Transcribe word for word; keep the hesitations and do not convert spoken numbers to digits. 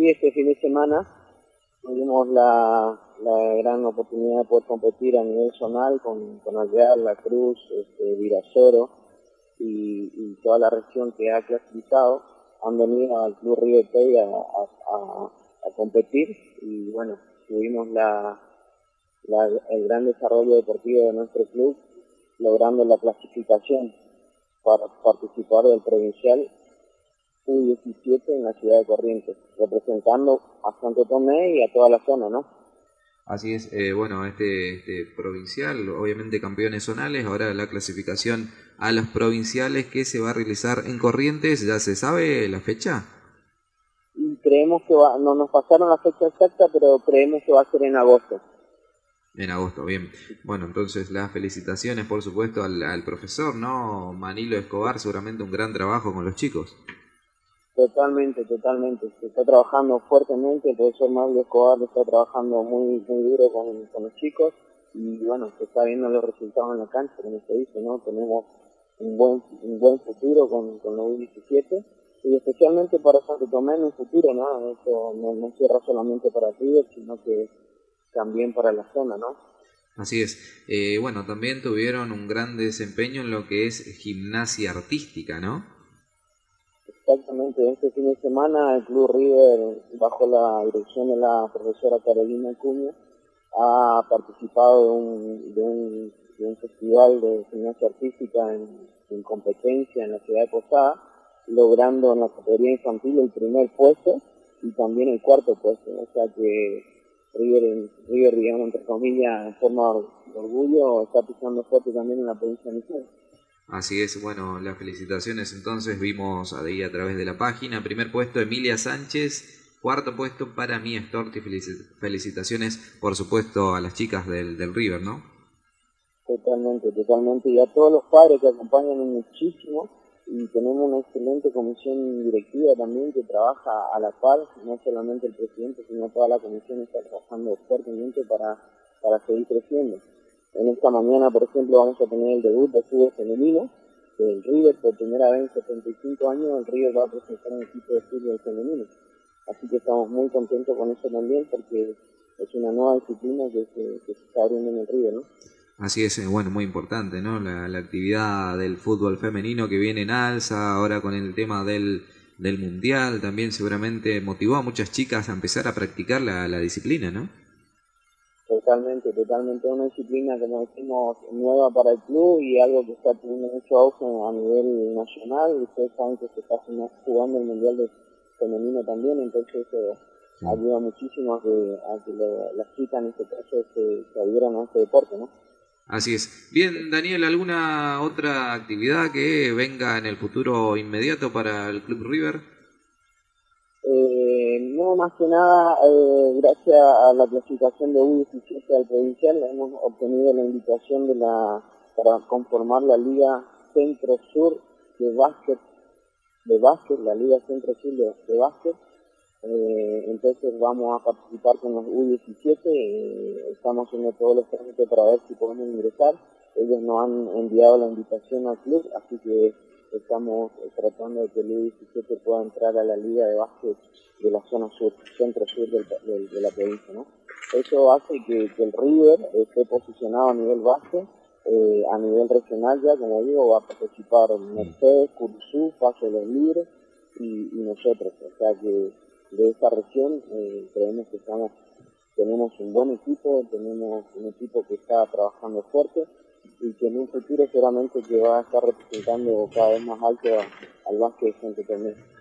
sí, este fin de semana tuvimos la, la gran oportunidad de poder competir a nivel zonal con, con Alvear, La Cruz, este, Virasoro y, y toda la región que ha clasificado. Han venido al Club River Plate a, a, a, a competir y bueno, tuvimos la, la, el gran desarrollo deportivo de nuestro club, logrando la clasificación para participar del provincial U diecisiete en la ciudad de Corrientes, representando a Santo Tomé y a toda la zona, ¿no? Así es, eh, bueno, este, este provincial, obviamente campeones zonales, ahora la clasificación a los provinciales que se va a realizar en Corrientes, ¿ya se sabe la fecha? Y creemos que va, no nos pasaron la fecha exacta, pero creemos que va a ser en agosto. En agosto, bien. Bueno, entonces las felicitaciones, por supuesto, al, al profesor, ¿no? Manilo Escobar, seguramente un gran trabajo con los chicos. Totalmente, totalmente. Se está trabajando fuertemente, el profesor Manilo Escobar está trabajando muy muy duro con, con los chicos y bueno, se está viendo los resultados en la cancha, como se dice, ¿no? Tenemos un buen un buen futuro con, con la U diecisiete y especialmente para Santo Tomé en un futuro, ¿no? Eso no, no cierra solamente para River, sino que también para la zona, ¿no? Así es. Eh, bueno, también tuvieron un gran desempeño en lo que es gimnasia artística, ¿no? Exactamente, este fin de semana el Club River, bajo la dirección de la profesora Carolina Acuña, ha participado de un, de un, de un festival de gimnasia artística en, en competencia en la ciudad de Posada, logrando en la categoría infantil el primer puesto y también el cuarto puesto. O sea que River, River digamos, entre comillas, en forma de orgullo, está pisando fuerte también en la provincia de Misiones. Así es, bueno, las felicitaciones entonces vimos ahí a través de la página. Primer puesto Emilia Sánchez, cuarto puesto para Mía Storti. Felicitaciones, por supuesto, a las chicas del, del River, ¿no? Totalmente, totalmente. Y a todos los padres que acompañan muchísimo y tenemos una excelente comisión directiva también que trabaja a la par, no solamente el presidente, sino toda la comisión está trabajando fuertemente para, para seguir creciendo. En esta mañana, por ejemplo, vamos a tener el debut de fútbol femenino del River. Por primera vez en setenta y cinco años el River va a presentar un equipo de fútbol femenino. Así que estamos muy contentos con eso también porque es una nueva disciplina que se, que se está abriendo en el River, ¿no? Así es, bueno, muy importante, ¿no? La, la actividad del fútbol femenino que viene en alza, ahora con el tema del, del mundial, también seguramente motivó a muchas chicas a empezar a practicar la, la disciplina, ¿no? Totalmente, totalmente una disciplina, como decimos, nueva para el club y algo que está teniendo mucho auge a nivel nacional. Ustedes saben que se está jugando el Mundial de Femenino también, entonces eso sí. Ayuda muchísimo a que, a que lo, las chicas en este caso se, se adhieran a este deporte, ¿no? Así es. Bien, Daniel, ¿alguna otra actividad que venga en el futuro inmediato para el Club River? Eh, no, más que nada, eh, gracias a la clasificación de U diecisiete al provincial, hemos obtenido la invitación de la para conformar la Liga Centro-Sur de Básquet, de básquet, la Liga Centro-Sur de, de Básquet. Eh, entonces vamos a participar con los U diecisiete, eh, estamos haciendo todos los trámites para ver si podemos ingresar. Ellos nos han enviado la invitación al club, así que estamos tratando de que el U diecisiete pueda entrar a la liga de básquet de la zona sur, centro-sur del, del, de la provincia, ¿no? Eso hace que, que el River esté posicionado a nivel base, eh, a nivel regional ya, como digo, va a participar Mercedes, Curuzú, Paso de los Libres y, y nosotros, o sea que de esta región eh, creemos que estamos, tenemos un buen equipo, tenemos un equipo que está trabajando fuerte y que en un futuro seguramente que va a estar representando cada vez más alto al básquet de Santo Tomé.